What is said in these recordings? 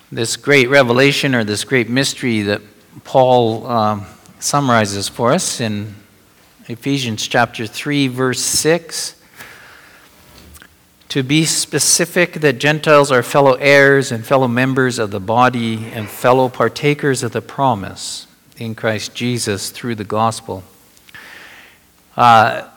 this great revelation or this great mystery that Paul summarizes for us in Ephesians chapter 3, verse 6. To be specific, that Gentiles are fellow heirs and fellow members of the body and fellow partakers of the promise in Christ Jesus through the gospel. That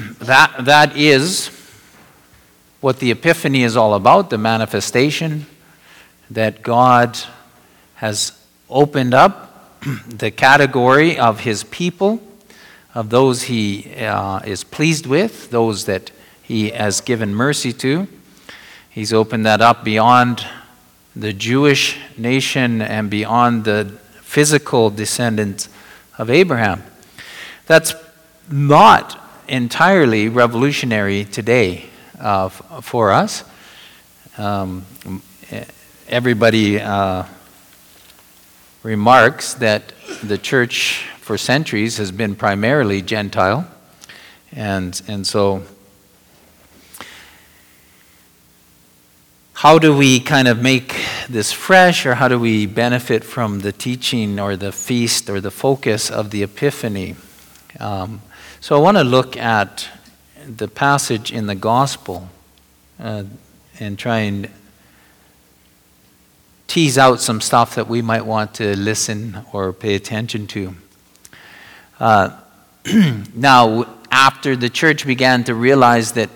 is what the Epiphany is all about, the manifestation that God has opened up the category of his people, of those he is pleased with, those that he has given mercy to. He's opened that up beyond the Jewish nation and beyond the physical descendants of Abraham. That's not entirely revolutionary today for us. Everybody remarks that the church for centuries has been primarily Gentile, and so how do we kind of make this fresh, or how do we benefit from the teaching or the feast or the focus of the Epiphany? So I want to look at the passage in the gospel and try and tease out some stuff that we might want to listen or pay attention to. Now, after the church began to realize that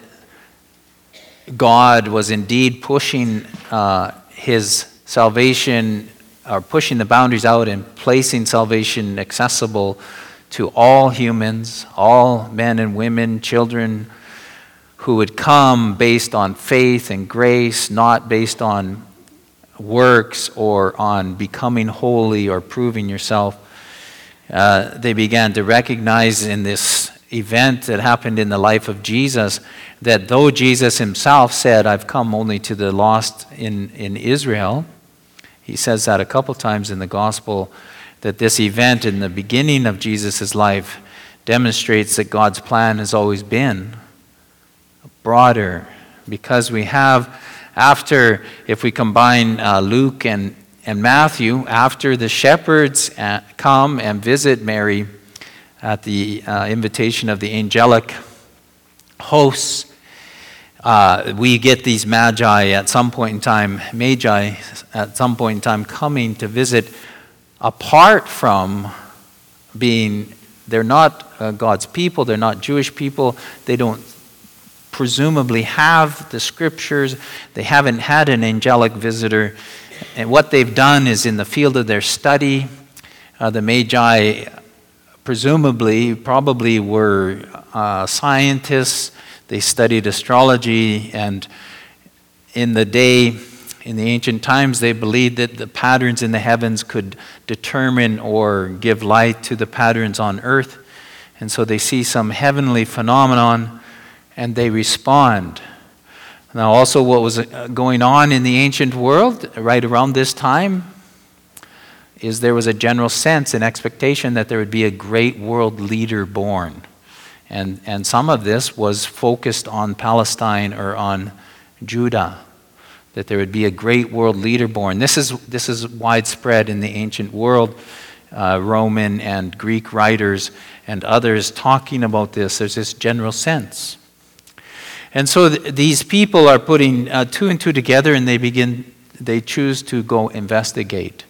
God was indeed pushing his salvation, or pushing the boundaries out and placing salvation accessible to all humans, all men and women, children, who would come based on faith and grace, not based on works or on becoming holy or proving yourself. They began to recognize in this event that happened in the life of Jesus that though Jesus himself said, "I've come only to the lost in Israel," he says that a couple times in the gospel, that this event in the beginning of Jesus' life demonstrates that God's plan has always been broader, because we have, after, if we combine Luke and Matthew, after the shepherds come and visit Mary at the invitation of the angelic hosts, we get these magi at some point in time coming to visit, apart from being, they're not God's people, they're not Jewish people, they don't presumably have the scriptures, they haven't had an angelic visitor, and what they've done is in the field of their study, the magi probably were scientists. They studied astrology, and in the ancient times, they believed that the patterns in the heavens could determine or give light to the patterns on earth. And so they see some heavenly phenomenon and they respond. Now, also what was going on in the ancient world right around this time is there was a general sense and expectation that there would be a great world leader born. And some of this was focused on Palestine or on Judah, that there would be a great world leader born. This is widespread in the ancient world. Roman and Greek writers and others talking about this. There's this general sense. And so these people are putting two and two together, and they choose to go investigate.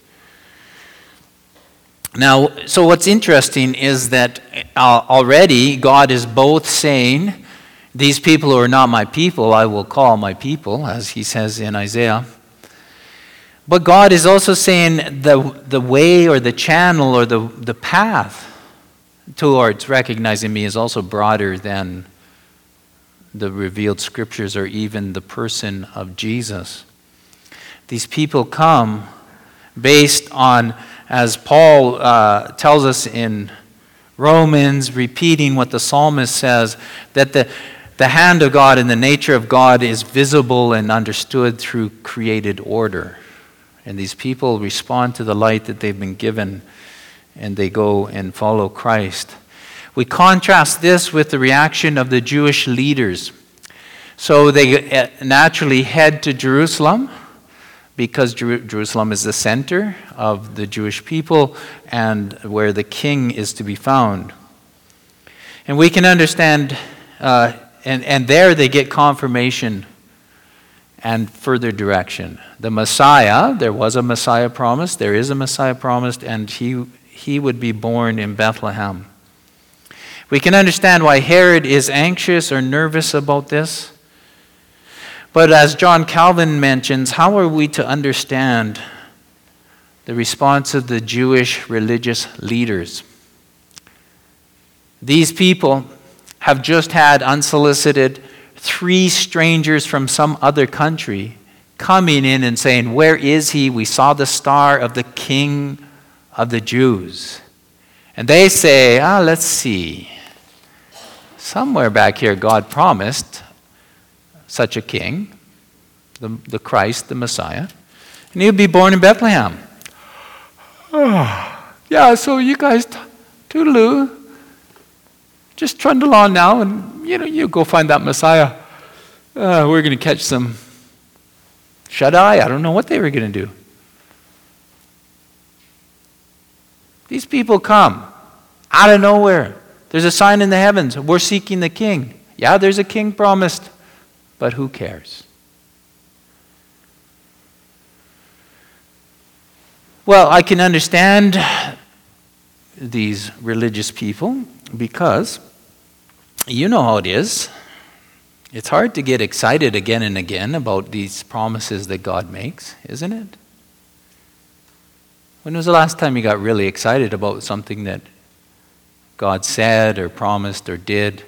Now, so what's interesting is that already God is both saying, "These people who are not my people, I will call my people," as he says in Isaiah. But God is also saying the way or the channel or the path towards recognizing me is also broader than the revealed scriptures or even the person of Jesus. These people come based on, as Paul tells us in Romans, repeating what the psalmist says, that the hand of God and the nature of God is visible and understood through created order. And these people respond to the light that they've been given, and they go and follow Christ. We contrast this with the reaction of the Jewish leaders. So they naturally head to Jerusalem because Jerusalem is the center of the Jewish people and where the king is to be found. And we can understand, and there they get confirmation and further direction. The Messiah, there was a Messiah promised, there is a Messiah promised, and he would be born in Bethlehem. We can understand why Herod is anxious or nervous about this. But as John Calvin mentions, how are we to understand the response of the Jewish religious leaders? These people have just had unsolicited 3 strangers from some other country coming in and saying, "Where is he? We saw the star of the King of the Jews." And they say, let's see. Somewhere back here God promised such a king, the Christ, the Messiah, and he would be born in Bethlehem. Yeah, so you guys, toodaloo, just trundle on now, and you go find that Messiah. We're going to catch some shut-eye. I don't know what they were going to do. These people come out of nowhere. There's a sign in the heavens. We're seeking the king. Yeah, there's a king promised, but who cares? Well, I can understand these religious people because you know how it is. It's hard to get excited again and again about these promises that God makes, isn't it? When was the last time you got really excited about something that God said or promised or did?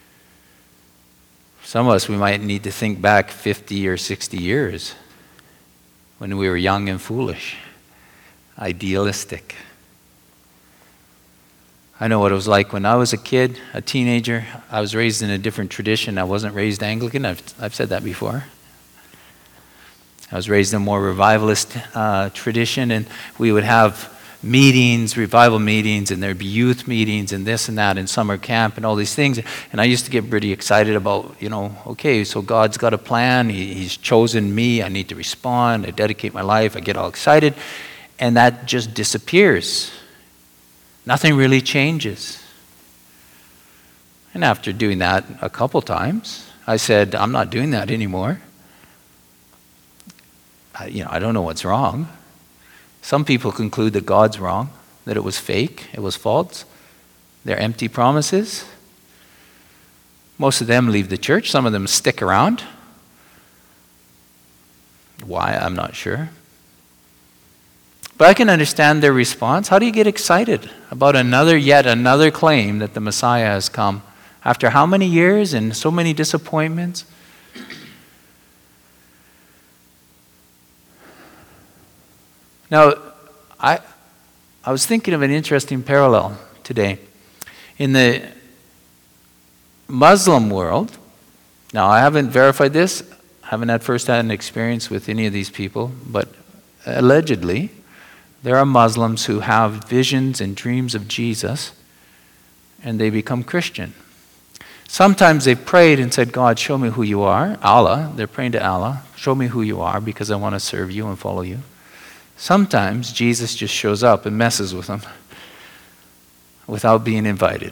Some of us, we might need to think back 50 or 60 years when we were young and foolish, idealistic. I know what it was like when I was a kid, a teenager. I was raised in a different tradition. I wasn't raised Anglican. I've said that before. I was raised in a more revivalist tradition, and we would have meetings, revival meetings, and there'd be youth meetings and this and that and summer camp and all these things. And I used to get pretty excited about, okay, so God's got a plan. He's chosen me. I need to respond. I dedicate my life. I get all excited. And that just disappears. Nothing really changes. And after doing that a couple times, I said, I'm not doing that anymore. I don't know what's wrong. Some people conclude that God's wrong, that it was fake, it was false. They're empty promises. Most of them leave the church. Some of them stick around. Why? I'm not sure. But I can understand their response. How do you get excited about yet another claim that the Messiah has come? After how many years and so many disappointments? Now, I was thinking of an interesting parallel today. In the Muslim world, now I haven't verified this, haven't had first-hand experience with any of these people, but allegedly, there are Muslims who have visions and dreams of Jesus, and they become Christian. Sometimes they prayed and said, God, show me who you are. Allah, they're praying to Allah, show me who you are because I want to serve you and follow you. Sometimes Jesus just shows up and messes with them without being invited.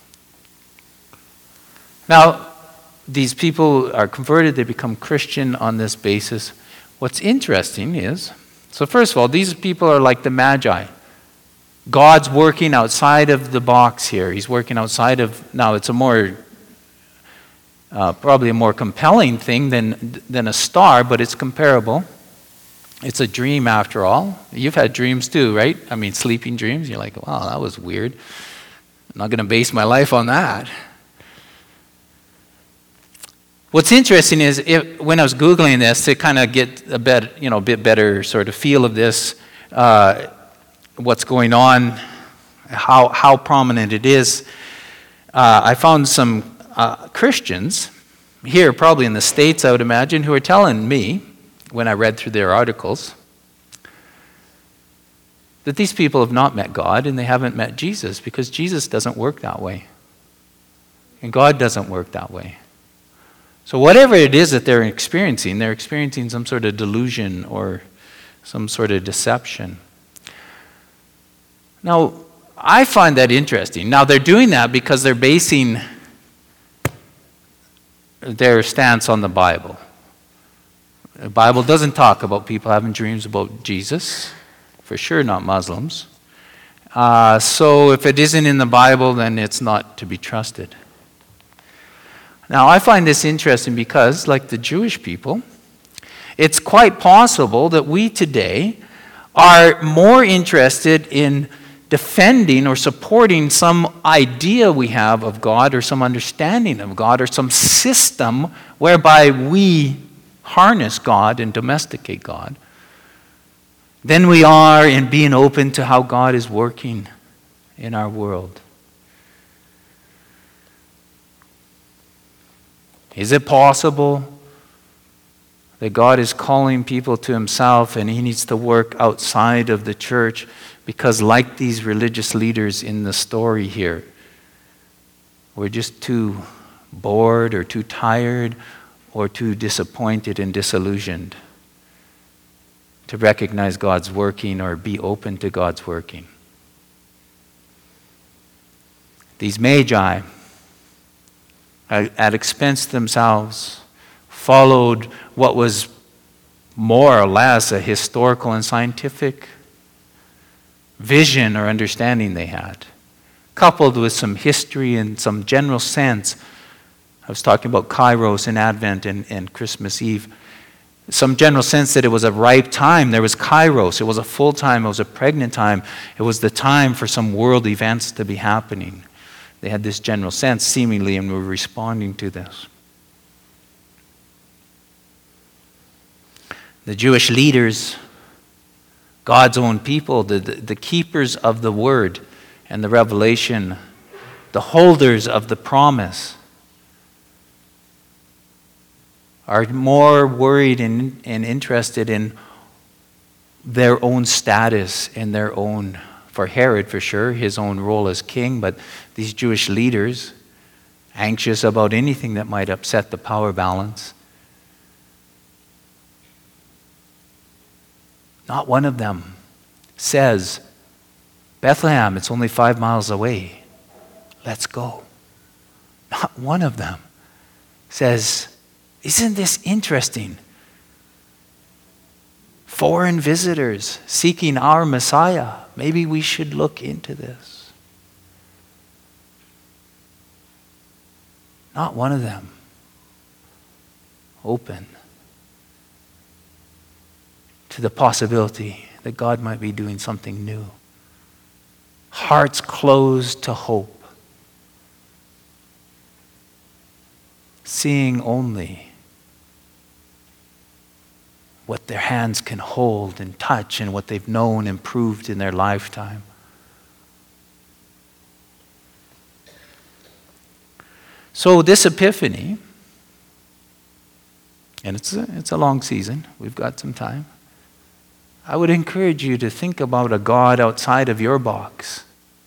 Now, these people are converted, they become Christian on this basis. What's interesting is, so first of all, these people are like the Magi. God's working outside of the box here. He's working outside of, now it's probably a more compelling thing than a star, but it's comparable. It's a dream after all. You've had dreams too, right? I mean, sleeping dreams. You're like, wow, that was weird. I'm not going to base my life on that. What's interesting is when I was Googling this to kind of get a bit better sort of feel of this, what's going on, how prominent it is, I found some Christians here, probably in the States, I would imagine, who are telling me, when I read through their articles, that these people have not met God and they haven't met Jesus because Jesus doesn't work that way. And God doesn't work that way. So whatever it is that they're experiencing some sort of delusion or some sort of deception. Now, I find that interesting. Now, they're doing that because they're basing their stance on the Bible. The Bible doesn't talk about people having dreams about Jesus. For sure not Muslims. So if it isn't in the Bible, then it's not to be trusted. Now, I find this interesting because, like the Jewish people, it's quite possible that we today are more interested in defending or supporting some idea we have of God or some understanding of God or some system whereby we harness God and domesticate God than we are in being open to how God is working in our world. Is it possible that God is calling people to himself and he needs to work outside of the church because, like these religious leaders in the story here, we're just too bored or too tired or too disappointed and disillusioned to recognize God's working or be open to God's working? These magi, at expense themselves, followed what was more or less a historical and scientific vision or understanding they had, coupled with some history and some general sense. I was talking about Kairos and Advent and Christmas Eve. Some general sense that it was a ripe time. There was Kairos. It was a full time. It was a pregnant time. It was the time for some world events to be happening. They had this general sense, seemingly, and were responding to this. The Jewish leaders, God's own people, the keepers of the word and the revelation, the holders of the promise, are more worried and interested in their own status and their own, for Herod for sure, his own role as king, but these Jewish leaders, anxious about anything that might upset the power balance. Not one of them says, Bethlehem, it's only 5 miles away. Let's go. Not one of them says, isn't this interesting? Foreign visitors seeking our Messiah. Maybe we should look into this. Not one of them open to the possibility that God might be doing something new. Hearts closed to hope. Seeing only what their hands can hold and touch and what they've known and proved in their lifetime. So this Epiphany, and it's a long season, we've got some time, I would encourage you to think about a God outside of your box.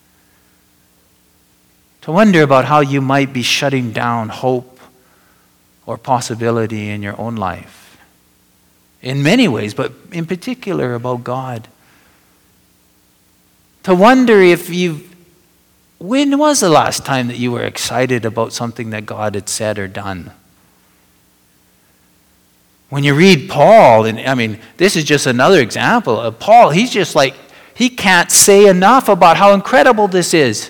To wonder about how you might be shutting down hope or possibility in your own life. In many ways, but in particular about God. To wonder if when was the last time that you were excited about something that God had said or done? When you read Paul, and I mean, this is just another example of Paul, he's just like, he can't say enough about how incredible this is.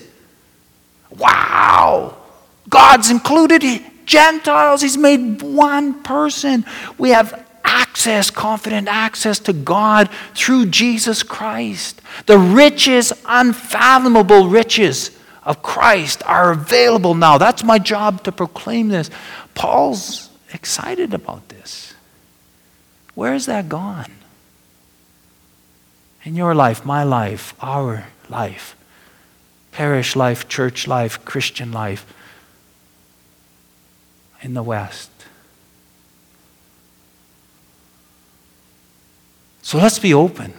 Wow! God's included Gentiles. He's made one person. We have confident access to God through Jesus Christ. The riches, unfathomable riches of Christ are available now. That's my job, to proclaim this. Paul's excited about this. Where is that gone? In your life, my life, our life, parish life, church life, Christian life in the West. So let's be open.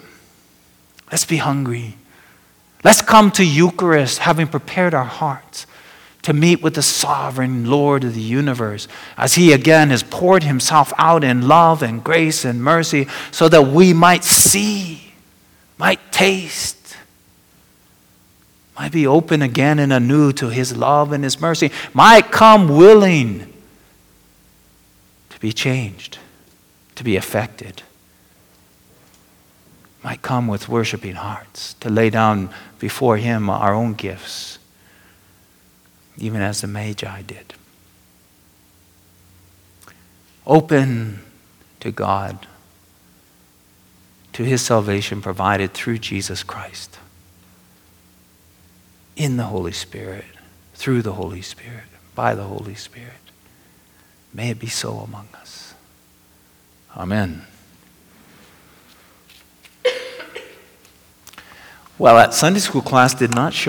Let's be hungry. Let's come to Eucharist having prepared our hearts to meet with the sovereign Lord of the universe as he again has poured himself out in love and grace and mercy so that we might see, might taste, might be open again and anew to his love and his mercy, might come willing to be changed, to be affected, might come with worshiping hearts, to lay down before him our own gifts, even as the Magi did. Open to God, to his salvation provided through Jesus Christ, in the Holy Spirit, through the Holy Spirit, by the Holy Spirit. May it be so among us. Amen. Well, that Sunday school class did not show